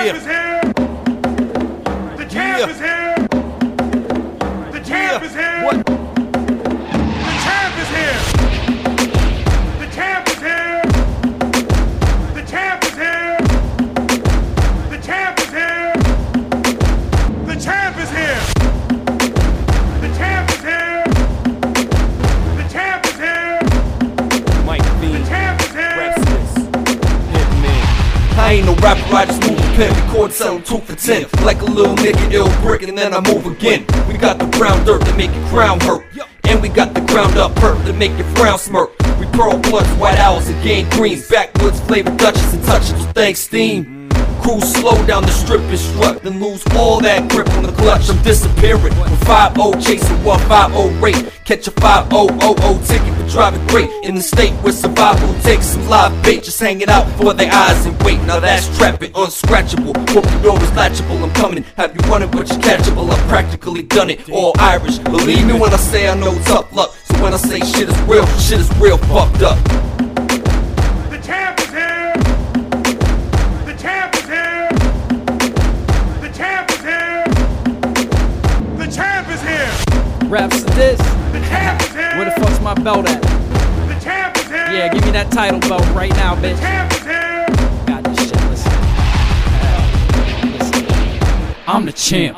champ is here. The champ is here. The champ is here. What? The champ is here. The champ is here. The champ is here. The champ is here. The champ is here. The champ is here. The champ is here. Mike V. The champ is here. Raps this. Hitman. I ain't no rapper, I just move a pen. Record, sell 2 for 10. Like a little nigga, ill brick, and then I move again. We got the brown dirt to make your crown hurt. And we got the ground up perp to make your frown smirk. We pearl blunts, white owls, and game greens. Backwoods flavored Dutchess and touches with thanks steam. Cruise slow down the strip and strut, then lose all that grip on the clutch. I'm disappearing from 5-0 chasing 150 rate. Catch a 5000 ticket for driving great in the state where survival takes some live bait. Just hanging out for their eyes and wait. Now that's trapping, unscratchable. Hope the door is latchable. I'm coming. Have you wanted but you're catchable? I've practically done it. All Irish. Believe me when I say I know tough luck. So when I say shit is real fucked up. The champ is here. The champ is here. The champ is here. The champ is here. Raps to this. The champ is here. Where the fuck's my belt at? The champ is here. Yeah, give me that title belt right now, The bitch. champ is here. Got this shit, listen. I'm the champ.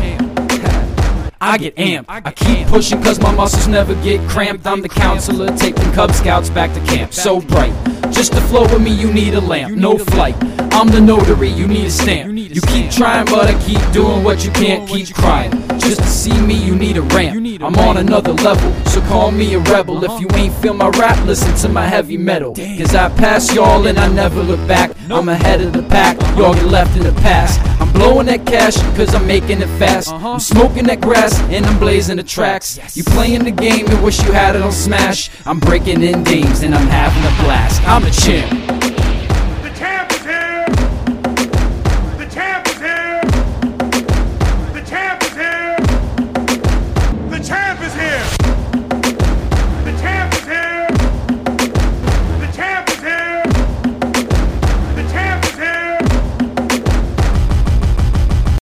I get amped. I keep pushing cause my muscles never get cramped. I'm the counselor taking Cub Scouts back to camp. So bright. Just to flow with me you need a lamp. No flight. I'm the notary, you need a stamp. You keep trying but I keep doing what you can't. Keep crying. Just to see me you need a ramp. I'm on another level, so call me a rebel. If you ain't feel my rap, listen to my heavy metal. Cause I pass y'all and I never look back. I'm ahead of the pack, y'all get left in the past. I'm blowing that cash cause I'm making it fast. I'm smoking that grass and I'm blazing the tracks. You playing the game and wish you had it on Smash. I'm breaking in games and I'm having a blast. I'm the champ.